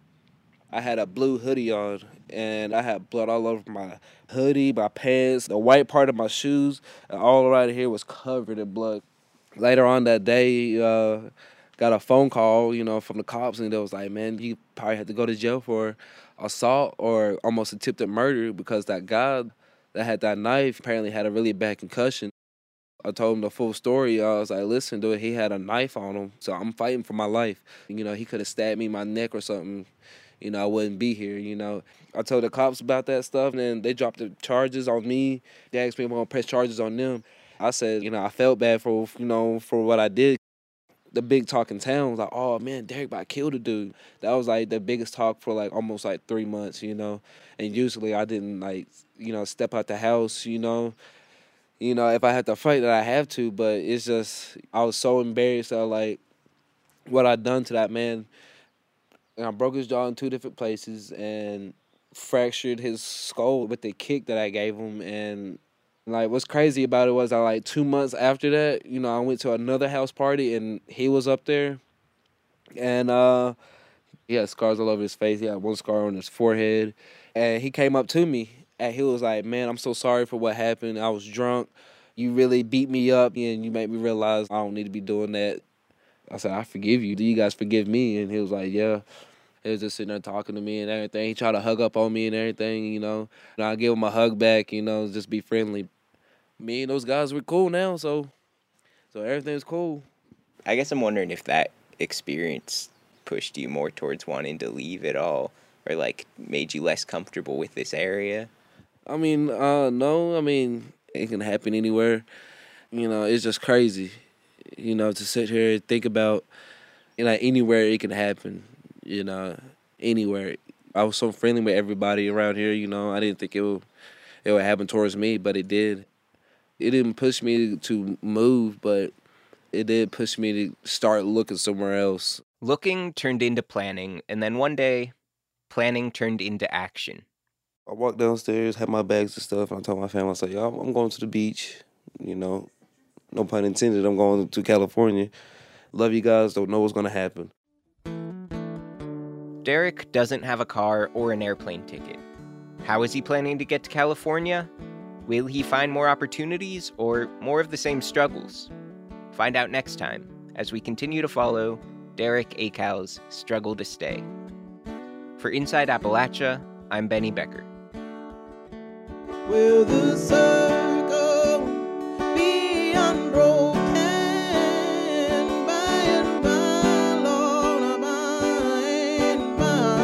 I had a blue hoodie on, and I had blood all over my hoodie, my pants, the white part of my shoes, and all around here was covered in blood. Later on that day, uh, got a phone call, you know, from the cops, and they was like, man, you probably had to go to jail for assault or almost attempted murder because that guy that had that knife apparently had a really bad concussion. I told him the full story. I was like, listen, dude, he had a knife on him, so I'm fighting for my life. You know, he could have stabbed me in my neck or something. You know, I wouldn't be here, you know. I told the cops about that stuff, and then they dropped the charges on me. They asked me if I'm going to press charges on them. I said, you know, I felt bad for, you know, for what I did. The big talk in town was like, oh, man, Derek about killed a dude. That was, like, the biggest talk for, like, almost, like, three months, you know. And usually I didn't, like, you know, step out the house, you know. You know, if I had to fight, that I have to, but it's just, I was so embarrassed of, like, what I'd done to that man. And I broke his jaw in two different places and fractured his skull with the kick that I gave him. And, like, what's crazy about it was, I, like, two months after that, you know, I went to another house party, and he was up there. And uh, he had scars all over his face. He had one scar on his forehead. And he came up to me. And he was like, man, I'm so sorry for what happened. I was drunk. You really beat me up, and you made me realize I don't need to be doing that. I said, I forgive you. Do you guys forgive me? And he was like, yeah. He was just sitting there talking to me and everything. He tried to hug up on me and everything, you know. And I gave him a hug back, you know, just be friendly. Me and those guys were cool now, so so everything's cool. I guess I'm wondering if that experience pushed you more towards wanting to leave at all, or, like, made you less comfortable with this area. I mean, uh, no, I mean, it can happen anywhere. You know, it's just crazy, you know, to sit here and think about, you know, anywhere it can happen, you know, anywhere. I was so friendly with everybody around here, you know. I didn't think it would, it would happen towards me, but it did. It didn't push me to move, but it did push me to start looking somewhere else. Looking turned into planning, and then one day, planning turned into action. I walked downstairs, had my bags and stuff, and I told my family, I said, yo, I'm going to the beach, you know, no pun intended, I'm going to California. Love you guys, don't know what's going to happen. Derek doesn't have a car or an airplane ticket. How is he planning to get to California? Will he find more opportunities or more of the same struggles? Find out next time as we continue to follow Derek Akau's struggle to stay. For Inside Appalachia, I'm Benny Becker. Will the circle be unbroken by and by, Lord, by and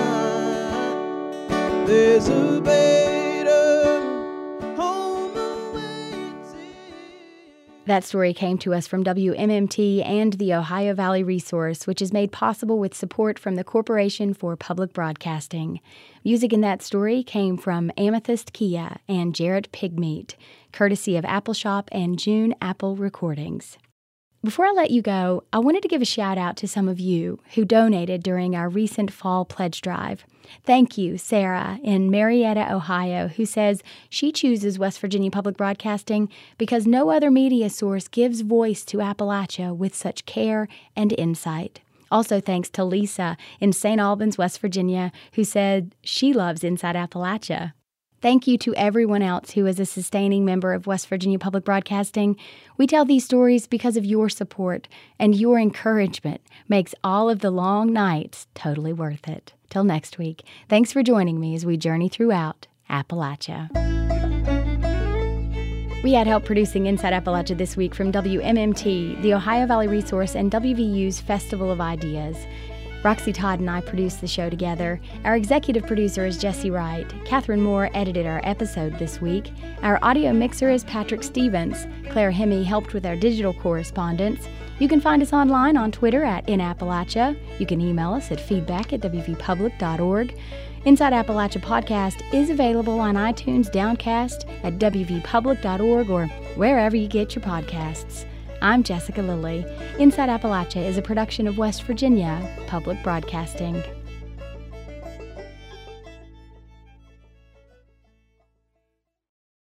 by? There's a better home awaiting. That story came to us from W M M T and the Ohio Valley Resource, which is made possible with support from the Corporation for Public Broadcasting. Music in that story came from Amethyst Kia and Jarrett Pigmeat, courtesy of Apple Shop and June Apple Recordings. Before I let you go, I wanted to give a shout out to some of you who donated during our recent fall pledge drive. Thank you, Sarah in Marietta, Ohio, who says she chooses West Virginia Public Broadcasting because no other media source gives voice to Appalachia with such care and insight. Also thanks to Lisa in Saint Albans, West Virginia, who said she loves Inside Appalachia. Thank you to everyone else who is a sustaining member of West Virginia Public Broadcasting. We tell these stories because of your support, and your encouragement makes all of the long nights totally worth it. Till next week, thanks for joining me as we journey throughout Appalachia. We had help producing Inside Appalachia this week from W M M T, the Ohio Valley Resource, and W V U's Festival of Ideas. Roxy Todd and I produced the show together. Our executive producer is Jesse Wright. Catherine Moore edited our episode this week. Our audio mixer is Patrick Stevens. Claire Hemme helped with our digital correspondence. You can find us online on Twitter at In Appalachia. You can email us at feedback at w v public dot org. Inside Appalachia podcast is available on iTunes, Downcast, at w v public dot org, or wherever you get your podcasts. I'm Jessica Lilly. Inside Appalachia is a production of West Virginia Public Broadcasting.